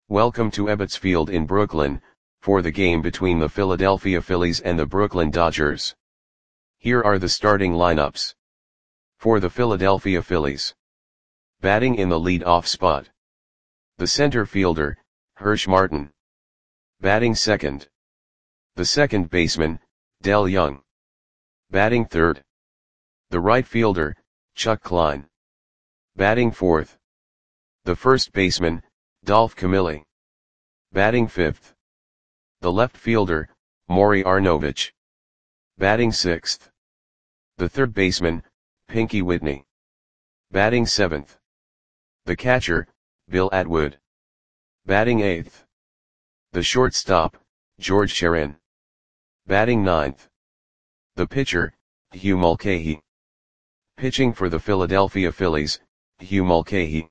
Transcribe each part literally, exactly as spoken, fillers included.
Welcome to Ebbets Field in Brooklyn, for the game between the Philadelphia Phillies and the Brooklyn Dodgers. Here are the starting lineups. For the Philadelphia Phillies. Batting in the lead-off spot. The center fielder, Hirsch Martin. Batting second. The second baseman, Del Young. Batting third. The right fielder, Chuck Klein. Batting fourth. The first baseman, Dolph Camilli. Batting fifth. The left fielder, Maury Arnovich. Batting sixth. The third baseman, Pinky Whitney. Batting seventh. The catcher, Bill Atwood. Batting eighth. The shortstop, George Sherin. Batting ninth. The pitcher, Hugh Mulcahy. Pitching for the Philadelphia Phillies, Hugh Mulcahy.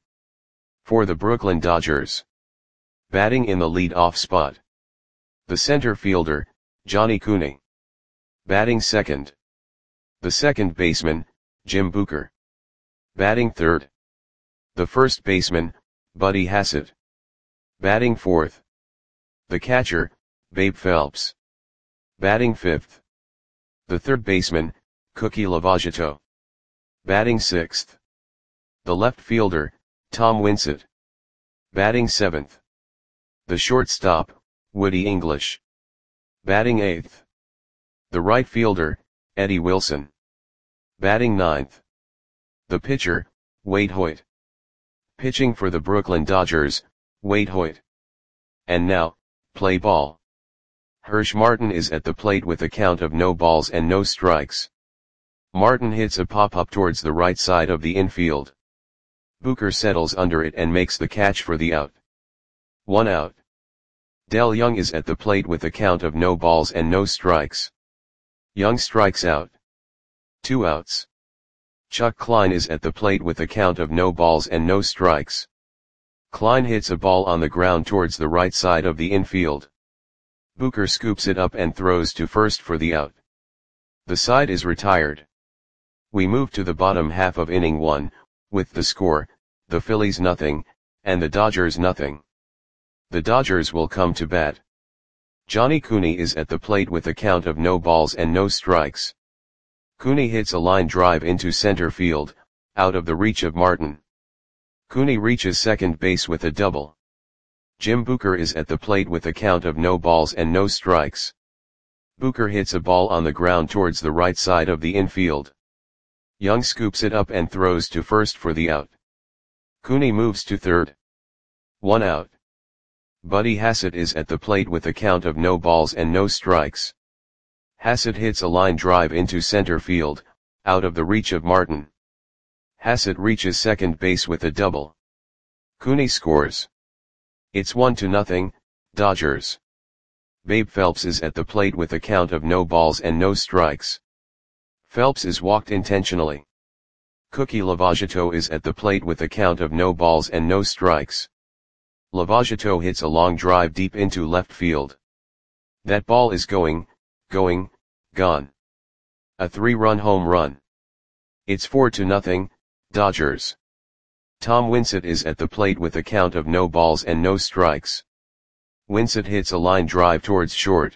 For the Brooklyn Dodgers. Batting in the lead-off spot. The center fielder, Johnny Cooney. Batting second. The second baseman, Jim Booker. Batting third. The first baseman, Buddy Hassett. Batting fourth. The catcher, Babe Phelps. Batting fifth. The third baseman, Cookie Lavagetto. Batting sixth. The left fielder, Tom Winsett. Batting seventh. The shortstop, Woody English. Batting eighth. The right fielder, Eddie Wilson. Batting ninth. The pitcher, Wade Hoyt. Pitching for the Brooklyn Dodgers, Wade Hoyt. And now, play ball. Hirsch Martin is at the plate with a count of no balls and no strikes. Martin hits a pop-up towards the right side of the infield. Booker settles under it and makes the catch for the out. One out. Del Young is at the plate with a count of no balls and no strikes. Young strikes out. Two outs. Chuck Klein is at the plate with a count of no balls and no strikes. Klein hits a ball on the ground towards the right side of the infield. Booker scoops it up and throws to first for the out. The side is retired. We move to the bottom half of inning one, with the score, the Phillies nothing, and the Dodgers nothing. The Dodgers will come to bat. Johnny Cooney is at the plate with a count of no balls and no strikes. Cooney hits a line drive into center field, out of the reach of Martin. Cooney reaches second base with a double. Jim Booker is at the plate with a count of no balls and no strikes. Booker hits a ball on the ground towards the right side of the infield. Young scoops it up and throws to first for the out. Cooney moves to third. One out. Buddy Hassett is at the plate with a count of no balls and no strikes. Hassett hits a line drive into center field, out of the reach of Martin. Hassett reaches second base with a double. Cooney scores. It's one to nothing, Dodgers. Babe Phelps is at the plate with a count of no balls and no strikes. Phelps is walked intentionally. Cookie Lavagetto is at the plate with a count of no balls and no strikes. Lavagetto hits a long drive deep into left field. That ball is going, going, gone. A three-run home run. It's four to nothing, Dodgers. Tom Winsett is at the plate with a count of no balls and no strikes. Winsett hits a line drive towards short.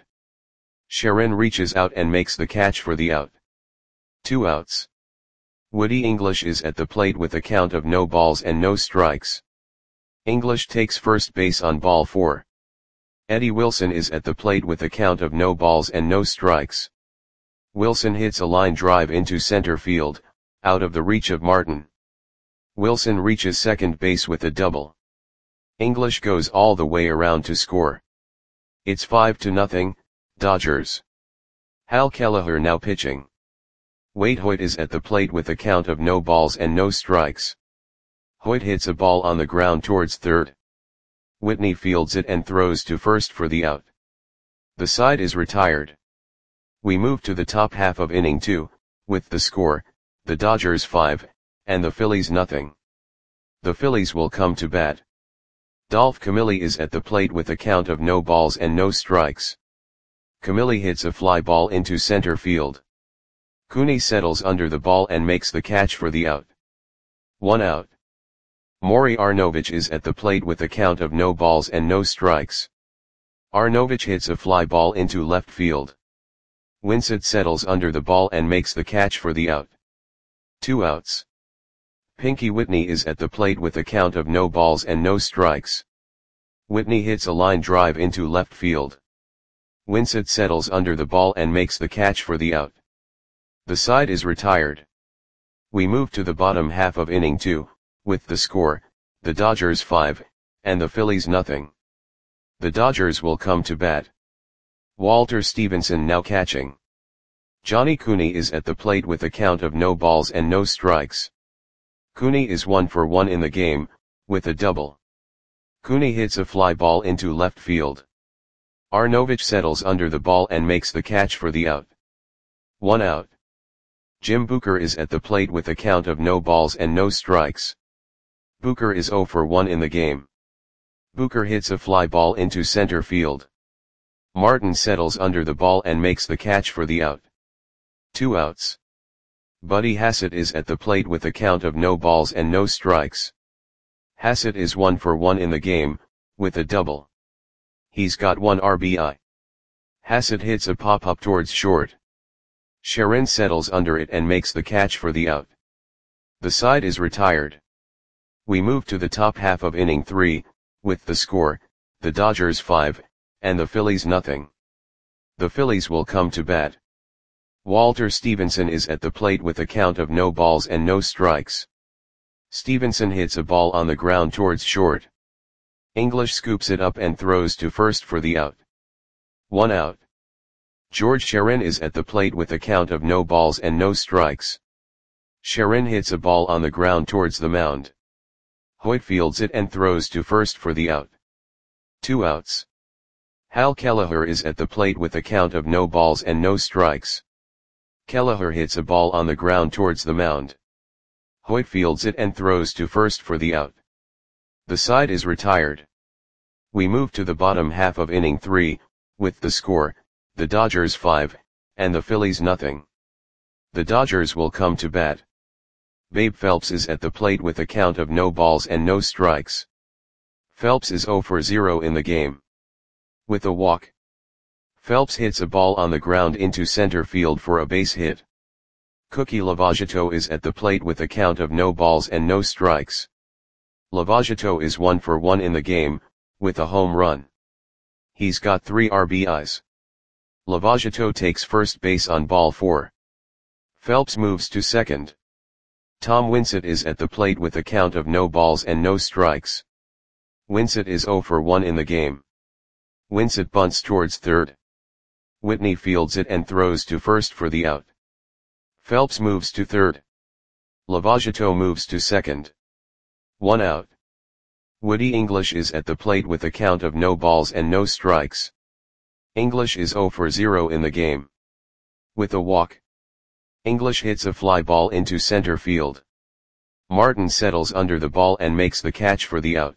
Sherin reaches out and makes the catch for the out. Two outs. Woody English is at the plate with a count of no balls and no strikes. English takes first base on ball four. Eddie Wilson is at the plate with a count of no balls and no strikes. Wilson hits a line drive into center field, out of the reach of Martin. Wilson reaches second base with a double. English goes all the way around to score. It's five to nothing, Dodgers. Hal Kelleher now pitching. Wade Hoyt is at the plate with a count of no balls and no strikes. Hoyt hits a ball on the ground towards third. Whitney fields it and throws to first for the out. The side is retired. We move to the top half of inning two, with the score, the Dodgers five, and the Phillies nothing. The Phillies will come to bat. Dolph Camilli is at the plate with a count of no balls and no strikes. Camilli hits a fly ball into center field. Cooney settles under the ball and makes the catch for the out. One out. Maury Arnovich is at the plate with a count of no balls and no strikes. Arnovich hits a fly ball into left field. Winsett settles under the ball and makes the catch for the out. Two outs. Pinky Whitney is at the plate with a count of no balls and no strikes. Whitney hits a line drive into left field. Winsett settles under the ball and makes the catch for the out. The side is retired. We move to the bottom half of inning two, with the score, the Dodgers five, and the Phillies nothing. The Dodgers will come to bat. Walter Stevenson now catching. Johnny Cooney is at the plate with a count of no balls and no strikes. Cooney is one for one in the game, with a double. Cooney hits a fly ball into left field. Arnovich settles under the ball and makes the catch for the out. One out. Jim Booker is at the plate with a count of no balls and no strikes. Booker is zero for one in the game. Booker hits a fly ball into center field. Martin settles under the ball and makes the catch for the out. Two outs. Buddy Hassett is at the plate with a count of no balls and no strikes. Hassett is one for one in the game, with a double. He's got one R B I. Hassett hits a pop-up towards short. Sharon settles under it and makes the catch for the out. The side is retired. We move to the top half of inning three, with the score, the Dodgers five, and the Phillies nothing. The Phillies will come to bat. Walter Stevenson is at the plate with a count of no balls and no strikes. Stevenson hits a ball on the ground towards short. English scoops it up and throws to first for the out. One out. George Sharon is at the plate with a count of no balls and no strikes. Sharon hits a ball on the ground towards the mound. Hoyt fields it and throws to first for the out. Two outs. Hal Kelleher is at the plate with a count of no balls and no strikes. Kelleher hits a ball on the ground towards the mound. Hoyt fields it and throws to first for the out. The side is retired. We move to the bottom half of inning three, with the score, the Dodgers five, and the Phillies nothing. The Dodgers will come to bat. Babe Phelps is at the plate with a count of no balls and no strikes. Phelps is zero for zero in the game. With a walk. Phelps hits a ball on the ground into center field for a base hit. Cookie Lavagetto is at the plate with a count of no balls and no strikes. Lavagetto is one for one in the game, with a home run. He's got three R B Is. Lavagetto takes first base on ball four. Phelps moves to second. Tom Winsett is at the plate with a count of no balls and no strikes. Winsett is zero for one in the game. Winsett bunts towards third. Whitney fields it and throws to first for the out. Phelps moves to third. Lavagetto moves to second. One out. Woody English is at the plate with a count of no balls and no strikes. English is zero for zero in the game. With a walk. English hits a fly ball into center field. Martin settles under the ball and makes the catch for the out.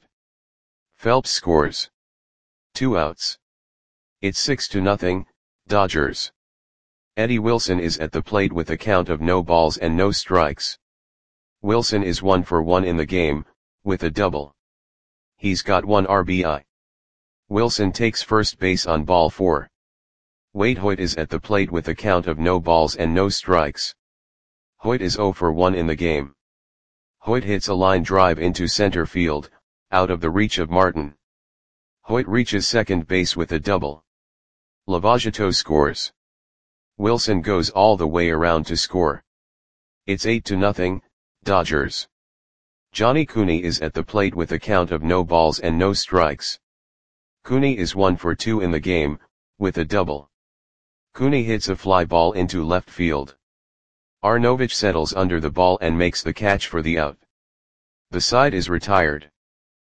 Phelps scores. Two outs. It's six to nothing, Dodgers. Eddie Wilson is at the plate with a count of no balls and no strikes. Wilson is one for one in the game, with a double. He's got one R B I. Wilson takes first base on ball four. Wade Hoyt is at the plate with a count of no balls and no strikes. Hoyt is zero for one in the game. Hoyt hits a line drive into center field, out of the reach of Martin. Hoyt reaches second base with a double. Lavagetto scores. Wilson goes all the way around to score. It's eight to nothing, Dodgers. Johnny Cooney is at the plate with a count of no balls and no strikes. Cooney is one for two in the game, with a double. Cooney hits a fly ball into left field. Arnovich settles under the ball and makes the catch for the out. The side is retired.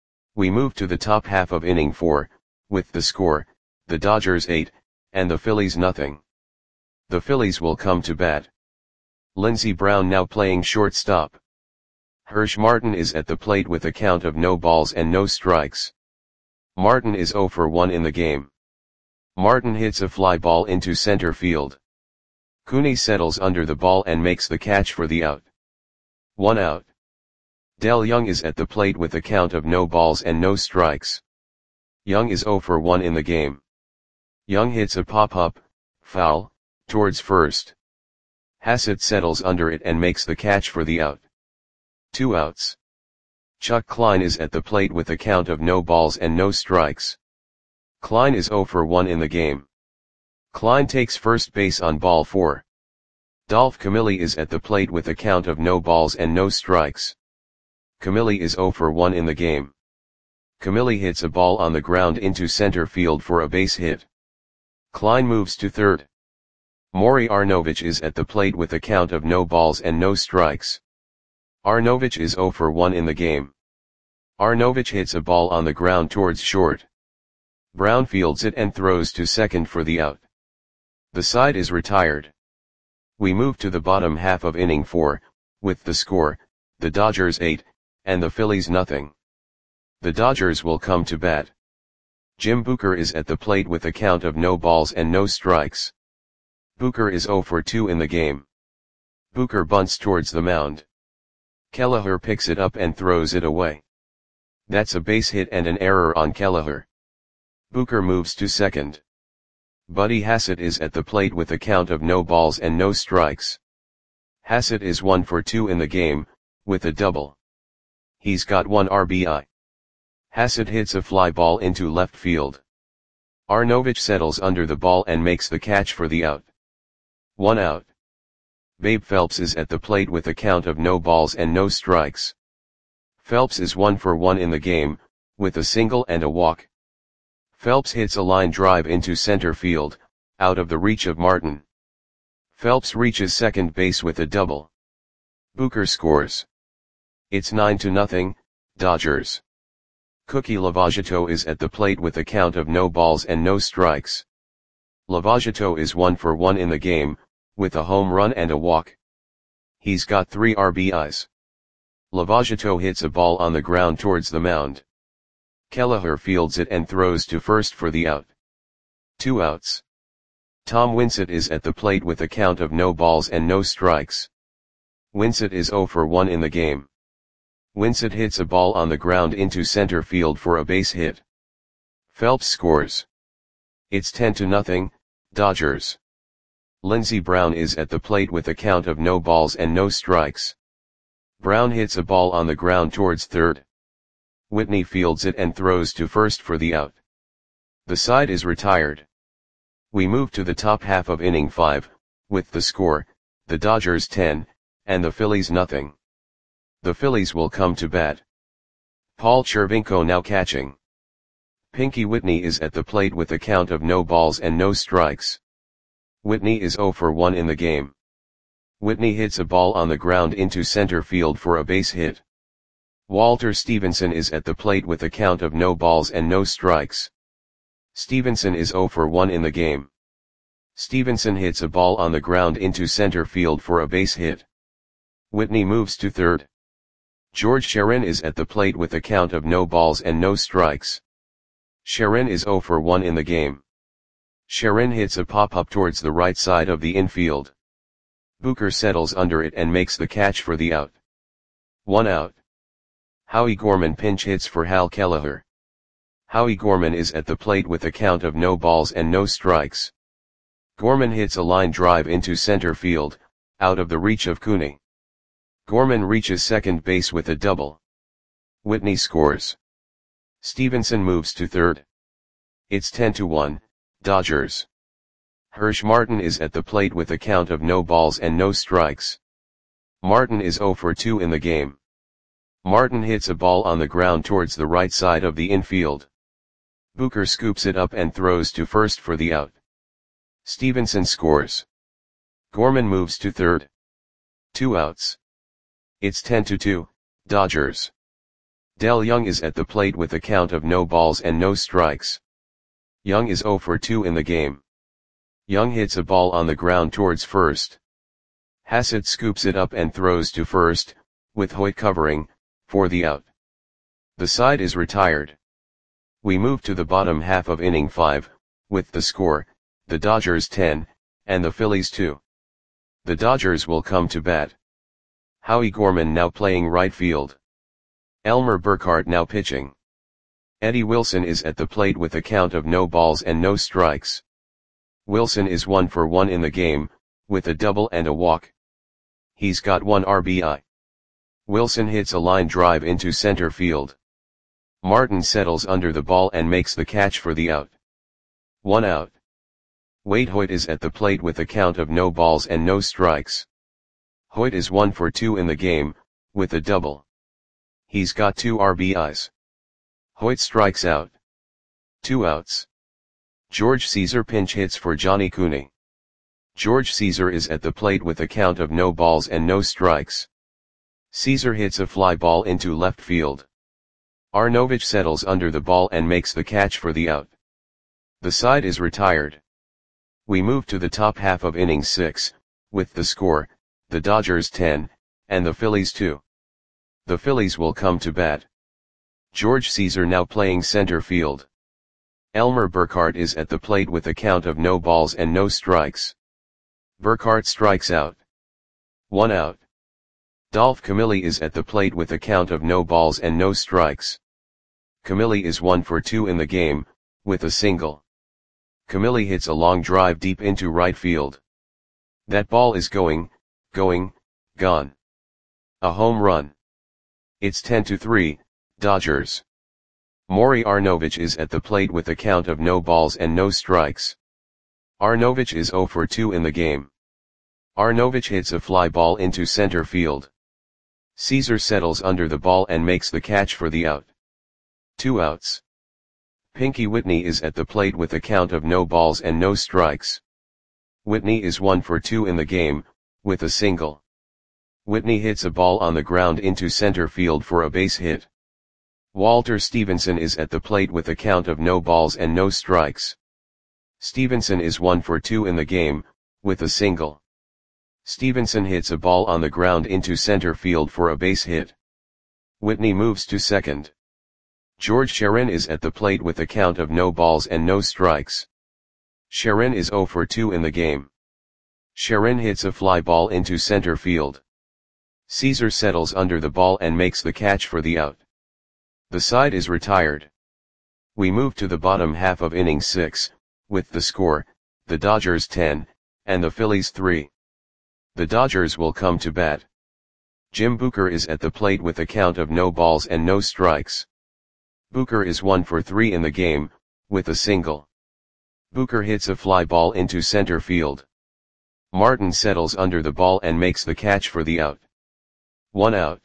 We move to the top half of inning four, with the score, the Dodgers eight, and the Phillies nothing. The Phillies will come to bat. Lindsey Brown now playing shortstop. Hirsch Martin is at the plate with a count of no balls and no strikes. Martin is zero for one in the game. Martin hits a fly ball into center field. Cooney settles under the ball and makes the catch for the out. One out. Del Young is at the plate with a count of no balls and no strikes. Young is zero for one in the game. Young hits a pop-up, foul, towards first. Hassett settles under it and makes the catch for the out. Two outs. Chuck Klein is at the plate with a count of no balls and no strikes. Klein is zero for one in the game. Klein takes first base on ball four. Dolph Camilli is at the plate with a count of no balls and no strikes. Camilli is zero for one in the game. Camilli hits a ball on the ground into center field for a base hit. Klein moves to third. Maury Arnovich is at the plate with a count of no balls and no strikes. Arnovich is zero for one in the game. Arnovich hits a ball on the ground towards short. Brown fields it and throws to second for the out. The side is retired. We move to the bottom half of inning four, with the score, the Dodgers eight, and the Phillies nothing. The Dodgers will come to bat. Jim Booker is at the plate with a count of no balls and no strikes. Booker is zero for two in the game. Booker bunts towards the mound. Kelleher picks it up and throws it away. That's a base hit and an error on Kelleher. Booker moves to second. Buddy Hassett is at the plate with a count of no balls and no strikes. Hassett is one for two in the game, with a double. He's got one R B I. Hassett hits a fly ball into left field. Arnovich settles under the ball and makes the catch for the out. One out. Babe Phelps is at the plate with a count of no balls and no strikes. Phelps is one for one in the game, with a single and a walk. Phelps hits a line drive into center field, out of the reach of Martin. Phelps reaches second base with a double. Booker scores. It's nine to nothing, Dodgers. Cookie Lavagetto is at the plate with a count of no balls and no strikes. Lavagetto is one for one in the game, with a home run and a walk. He's got three R B Is. Lavagetto hits a ball on the ground towards the mound. Kelleher fields it and throws to first for the out. Two outs. Tom Winsett is at the plate with a count of no balls and no strikes. Winsett is zero for one in the game. Winsett hits a ball on the ground into center field for a base hit. Phelps scores. It's ten to nothing, Dodgers. Lindsey Brown is at the plate with a count of no balls and no strikes. Brown hits a ball on the ground towards third. Whitney fields it and throws to first for the out. The side is retired. We move to the top half of inning five, with the score, the Dodgers ten, and the Phillies nothing. The Phillies will come to bat. Paul Chervinko now catching. Pinky Whitney is at the plate with a count of no balls and no strikes. Whitney is zero for one in the game. Whitney hits a ball on the ground into center field for a base hit. Walter Stevenson is at the plate with a count of no balls and no strikes. Stevenson is zero for one in the game. Stevenson hits a ball on the ground into center field for a base hit. Whitney moves to third. George Sharon is at the plate with a count of no balls and no strikes. Sharon is zero for one in the game. Sharon hits a pop-up towards the right side of the infield. Booker settles under it and makes the catch for the out. One out. Howie Gorman pinch hits for Hal Kelleher. Howie Gorman is at the plate with a count of no balls and no strikes. Gorman hits a line drive into center field, out of the reach of Cooney. Gorman reaches second base with a double. Whitney scores. Stevenson moves to third. It's ten to one, Dodgers. Hirsch Martin is at the plate with a count of no balls and no strikes. Martin is zero for two in the game. Martin hits a ball on the ground towards the right side of the infield. Booker scoops it up and throws to first for the out. Stevenson scores. Gorman moves to third. Two outs. It's ten to two, Dodgers. Del Young is at the plate with a count of no balls and no strikes. Young is zero for two in the game. Young hits a ball on the ground towards first. Hassett scoops it up and throws to first, with Hoyt covering, for the out. The side is retired. We move to the bottom half of inning five, with the score, the Dodgers ten, and the Phillies two. The Dodgers will come to bat. Howie Gorman now playing right field. Elmer Burkhart now pitching. Eddie Wilson is at the plate with a count of no balls and no strikes. Wilson is one for one in the game, with a double and a walk. He's got one R B I. Wilson hits a line drive into center field. Martin settles under the ball and makes the catch for the out. One out. Wade Hoyt is at the plate with a count of no balls and no strikes. Hoyt is one for two in the game, with a double. He's got two R B Is. Hoyt strikes out. Two outs. George Caesar pinch hits for Johnny Cooney. George Caesar is at the plate with a count of no balls and no strikes. Caesar hits a fly ball into left field. Arnovich settles under the ball and makes the catch for the out. The side is retired. We move to the top half of inning six, with the score, the Dodgers ten, and the Phillies two. The Phillies will come to bat. George Caesar now playing center field. Elmer Burkhart is at the plate with a count of no balls and no strikes. Burkhart strikes out. One out. Dolph Camilli is at the plate with a count of no balls and no strikes. Camilli is one for two in the game, with a single. Camilli hits a long drive deep into right field. That ball is going, going, gone. A home run. It's ten to three, Dodgers. Maury Arnovich is at the plate with a count of no balls and no strikes. Arnovich is zero for two in the game. Arnovich hits a fly ball into center field. Caesar settles under the ball and makes the catch for the out. Two outs. Pinky Whitney is at the plate with a count of no balls and no strikes. Whitney is one for two in the game, with a single. Whitney hits a ball on the ground into center field for a base hit. Walter Stevenson is at the plate with a count of no balls and no strikes. Stevenson is one for two in the game, with a single. Stevenson hits a ball on the ground into center field for a base hit. Whitney moves to second. George Sharon is at the plate with a count of no balls and no strikes. Sharon is zero for two in the game. Sharon hits a fly ball into center field. Caesar settles under the ball and makes the catch for the out. The side is retired. We move to the bottom half of inning six, with the score, the Dodgers ten, and the Phillies three. The Dodgers will come to bat. Jim Booker is at the plate with a count of no balls and no strikes. Booker is one for three in the game, with a single. Booker hits a fly ball into center field. Martin settles under the ball and makes the catch for the out. One out.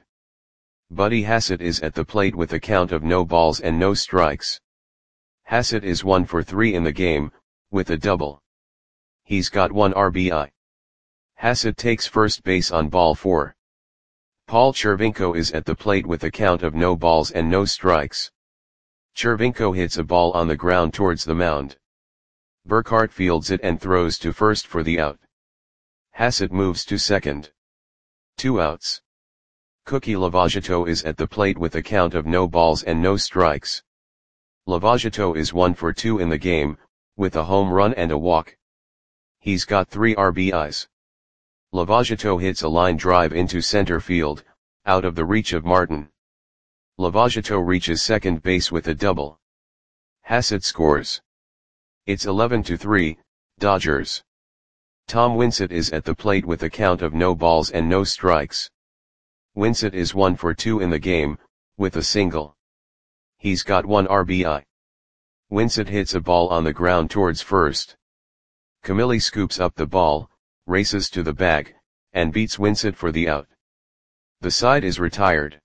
Buddy Hassett is at the plate with a count of no balls and no strikes. Hassett is one for three in the game, with a double. He's got one R B I. Hassett takes first base on ball four. Paul Chervinko is at the plate with a count of no balls and no strikes. Chervinko hits a ball on the ground towards the mound. Burkhart fields it and throws to first for the out. Hassett moves to second. Two outs. Cookie Lavageto is at the plate with a count of no balls and no strikes. Lavageto is one for two in the game, with a home run and a walk. He's got three R B Is. Lavageto hits a line drive into center field, out of the reach of Martin. Lavageto reaches second base with a double. Hassett scores. It's eleven to three, Dodgers. Tom Winsett is at the plate with a count of no balls and no strikes. Winsett is one for two in the game, with a single. He's got one R B I. Winsett hits a ball on the ground towards first. Camilli scoops up the ball, races to the bag, and beats Winsett for the out. The side is retired.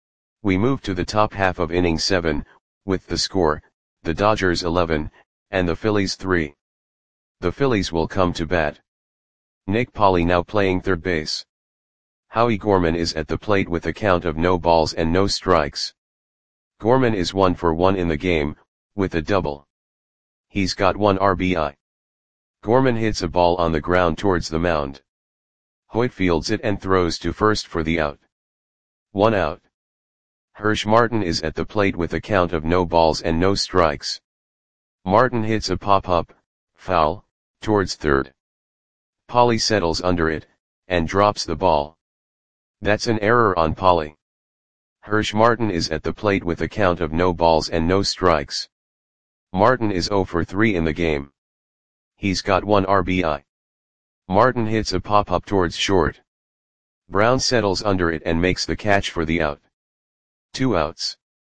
We move to the top half of inning seven, with the score, the Dodgers eleven, and the Phillies three. The Phillies will come to bat. Nick Pauley now playing third base. Howie Gorman is at the plate with a count of no balls and no strikes. Gorman is one for one in the game, with a double. He's got one R B I. Gorman hits a ball on the ground towards the mound. Hoyt fields it and throws to first for the out. One out. Hirsch Martin is at the plate with a count of no balls and no strikes. Martin hits a pop-up, foul, towards third. Pauley settles under it, and drops the ball. That's an error on Pauley. Hirsch Martin is at the plate with a count of no balls and no strikes. Martin is zero for three in the game. He's got one R B I. Martin hits a pop-up towards short. Brown settles under it and makes the catch for the out. Two outs.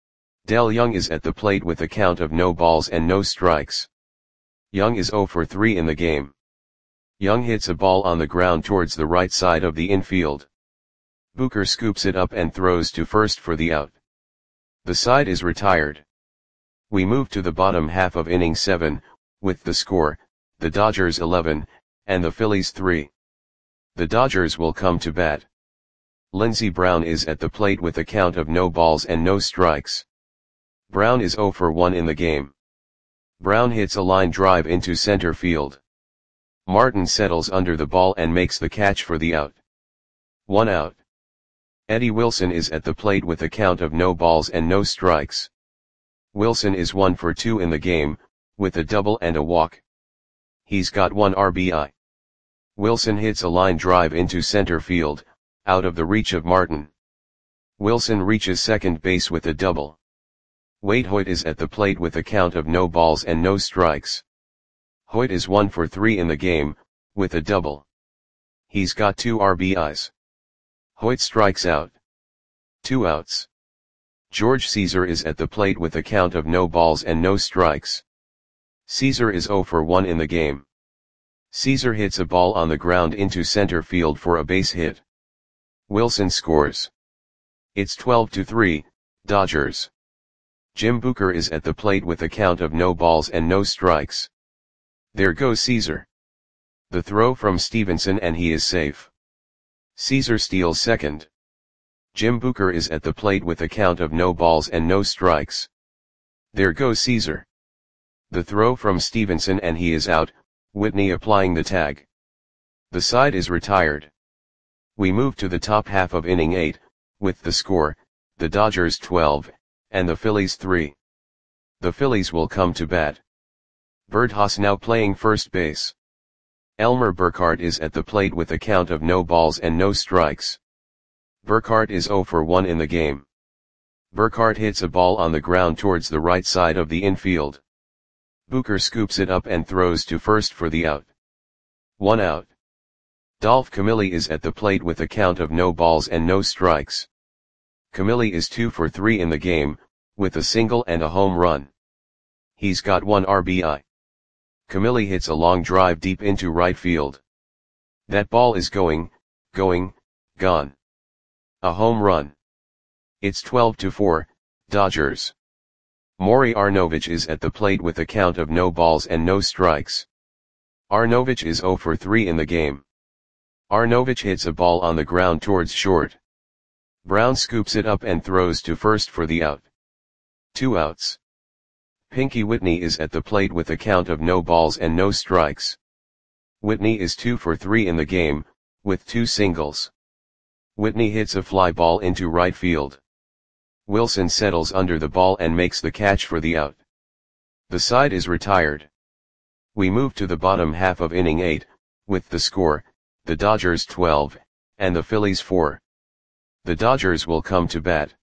Del Young is at the plate with a count of no balls and no strikes. Young is zero for three in the game. Young hits a ball on the ground towards the right side of the infield. Booker scoops it up and throws to first for the out. The side is retired. We move to the bottom half of inning seven, with the score, the Dodgers eleven, and the Phillies three. The Dodgers will come to bat. Lindsey Brown is at the plate with a count of no balls and no strikes. Brown is zero for one in the game. Brown hits a line drive into center field. Martin settles under the ball and makes the catch for the out. One out. Eddie Wilson is at the plate with a count of no balls and no strikes. Wilson is one for two in the game, with a double and a walk. He's got one R B I. Wilson hits a line drive into center field, out of the reach of Martin. Wilson reaches second base with a double. Wade Hoyt is at the plate with a count of no balls and no strikes. Hoyt is one for three in the game, with a double. He's got two R B Is. Hoyt strikes out. Two outs. George Caesar is at the plate with a count of no balls and no strikes. Caesar is zero for one in the game. Caesar hits a ball on the ground into center field for a base hit. Wilson scores. It's twelve to three, Dodgers. Jim Booker is at the plate with a count of no balls and no strikes. There goes Caesar. The throw from Stevenson and he is safe. Caesar steals second. Jim Booker is at the plate with a count of no balls and no strikes. There goes Caesar. The throw from Stevenson and he is out, Whitney applying the tag. The side is retired. We move to the top half of inning eight, with the score, the Dodgers twelve, and the Phillies three. The Phillies will come to bat. Bert Haas now playing first base. Elmer Burkhart is at the plate with a count of no balls and no strikes. Burkhart is zero for one in the game. Burkhart hits a ball on the ground towards the right side of the infield. Booker scoops it up and throws to first for the out. One out. Dolph Camilli is at the plate with a count of no balls and no strikes. Camilli is two for three in the game, with a single and a home run. He's got one R B I. Camilli hits a long drive deep into right field. That ball is going, going, gone. A home run. It's twelve to four, Dodgers. Maury Arnovich is at the plate with a count of no balls and no strikes. Arnovich is zero for three in the game. Arnovich hits a ball on the ground towards short. Brown scoops it up and throws to first for the out. Two outs. Pinky Whitney is at the plate with a count of no balls and no strikes. Whitney is two for three in the game, with two singles. Whitney hits a fly ball into right field. Wilson settles under the ball and makes the catch for the out. The side is retired. We move to the bottom half of inning eight, with the score, the Dodgers twelve, and the Phillies four. The Dodgers will come to bat.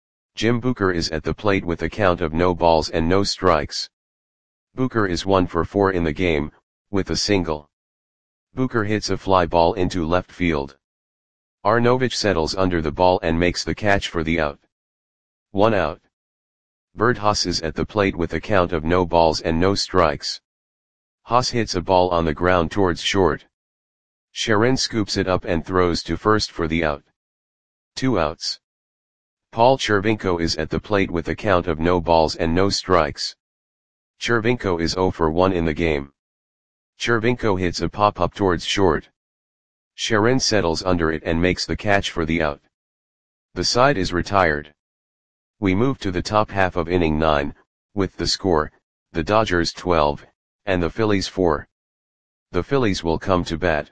Jim Booker is at the plate with a count of no balls and no strikes. Booker is one for four in the game, with a single. Booker hits a fly ball into left field. Arnovich settles under the ball and makes the catch for the out. One out. Bert Haas is at the plate with a count of no balls and no strikes. Haas hits a ball on the ground towards short. Sharon scoops it up and throws to first for the out. Two outs. Paul Chervinko is at the plate with a count of no balls and no strikes. Chervinko is zero for one in the game. Chervinko hits a pop-up towards short. Sharon settles under it and makes the catch for the out. The side is retired. We move to the top half of inning nine, with the score, the Dodgers twelve, and the Phillies four. The Phillies will come to bat.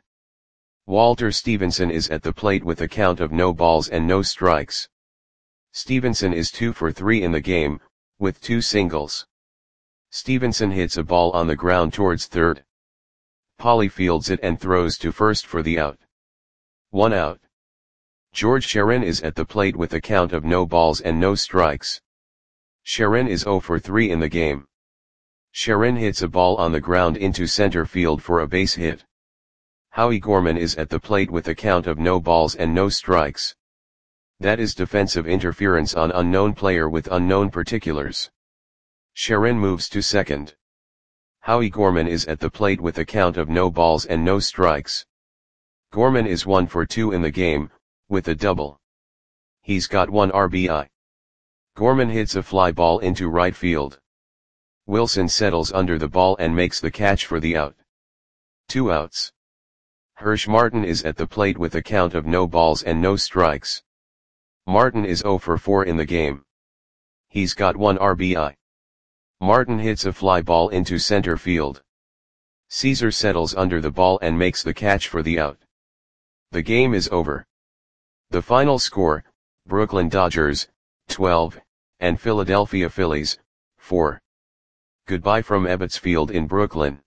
Walter Stevenson is at the plate with a count of no balls and no strikes. Stevenson is two for three in the game, with two singles. Stevenson hits a ball on the ground towards third. Polly fields it and throws to first for the out. One out. George Sherin is at the plate with a count of no balls and no strikes. Sherin is zero for three in the game. Sherin hits a ball on the ground into center field for a base hit. Howie Gorman is at the plate with a count of no balls and no strikes. That is defensive interference on unknown player with unknown particulars. Sherin moves to second. Howie Gorman is at the plate with a count of no balls and no strikes. Gorman is one for two in the game, with a double. He's got one R B I. Gorman hits a fly ball into right field. Wilson settles under the ball and makes the catch for the out. Two outs. Hirsch Martin is at the plate with a count of no balls and no strikes. Martin is zero for four in the game. He's got one R B I. Martin hits a fly ball into center field. Caesar settles under the ball and makes the catch for the out. The game is over. The final score, Brooklyn Dodgers, twelve, and Philadelphia Phillies, four. Goodbye from Ebbets Field in Brooklyn.